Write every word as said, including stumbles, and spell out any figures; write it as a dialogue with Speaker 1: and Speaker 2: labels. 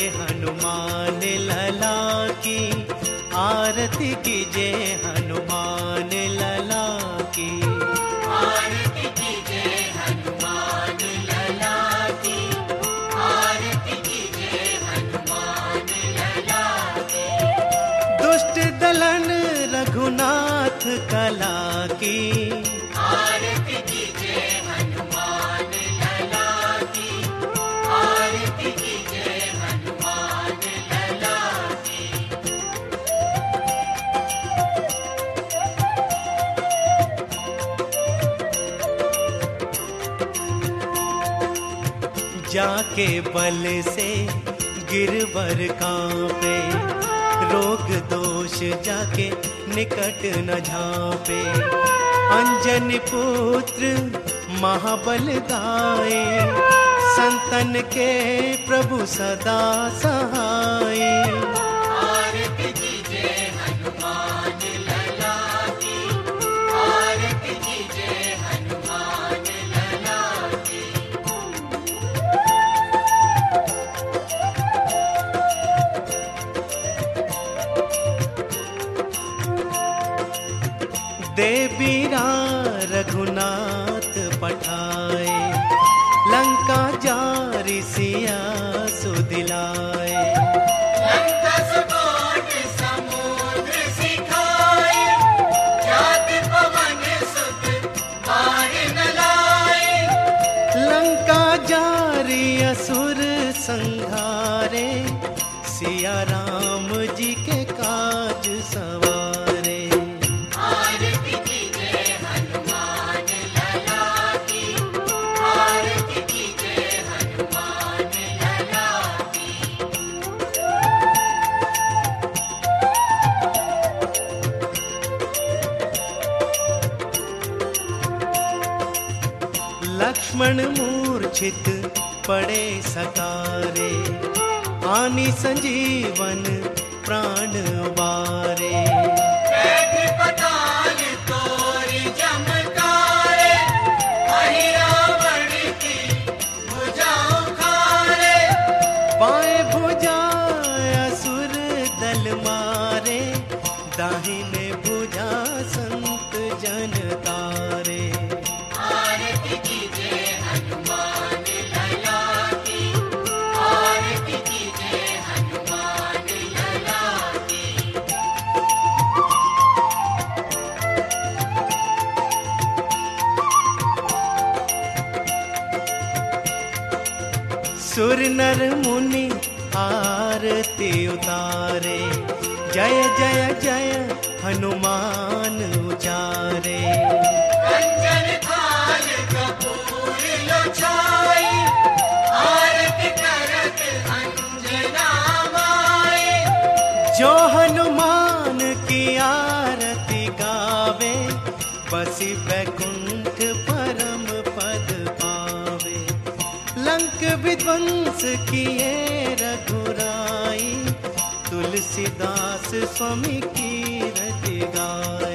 Speaker 1: हनुमान लला की, आरती कीजिए हनुमान लला की।
Speaker 2: आरती कीजिए हनुमान लला की, आरती कीजिए हनुमान लला की।
Speaker 1: दुष्ट दलन रघुनाथ कला की,
Speaker 2: आरती कीजिए हनुमान लला की, आरती कीजिए हनुमान लला की।
Speaker 1: जाके बल से गिरवर कांपे, रोग दोष जाके निकट न झांपे। अंजनी पुत्र महाबल गाए, संतन के प्रभु सदा सहाय।
Speaker 2: आरती कीजिए हनुमान लला की, आरती कीजिए हनुमान लला की।
Speaker 1: देवीरा रघुनाथ पठाए, लंका जारी सिया सुदिलाए।
Speaker 2: लंका सुकोट समुद्र सिखाए, जाति पवन सुत बार न लाए।
Speaker 1: लंका जारी असुर संहारे, सिया राम जी के काज सवारे।
Speaker 2: आरती कीजिए हनुमान लला की, आरती कीजिए हनुमान लला की।
Speaker 1: लक्ष्मण मूर्छित पड़े सकारे, आनी संजीवन प्राण वारे।
Speaker 2: बैठ पताल तोरी चमकारे, वही रावण की भुजा उखाड़े।
Speaker 1: बाएं भुजा असुर दल मारे, दाहिने भुजा संत जन तारे।
Speaker 2: आरती कीजिए हनुमान लला की, आरती कीजिए हनुमान लला की।
Speaker 1: सुर नर मुनि आरती उतारे, जय जय जय हनुमान उचारे।
Speaker 2: कंचन थाल कपूर लोछाई, आरती करत अंजना माई।
Speaker 1: जो हनुमान की आरती गावे, बसी बैकुंठ परम पद पावे। लंक विध्वंस किए रघुराई, तुलसीदास स्वामी की रति गाई।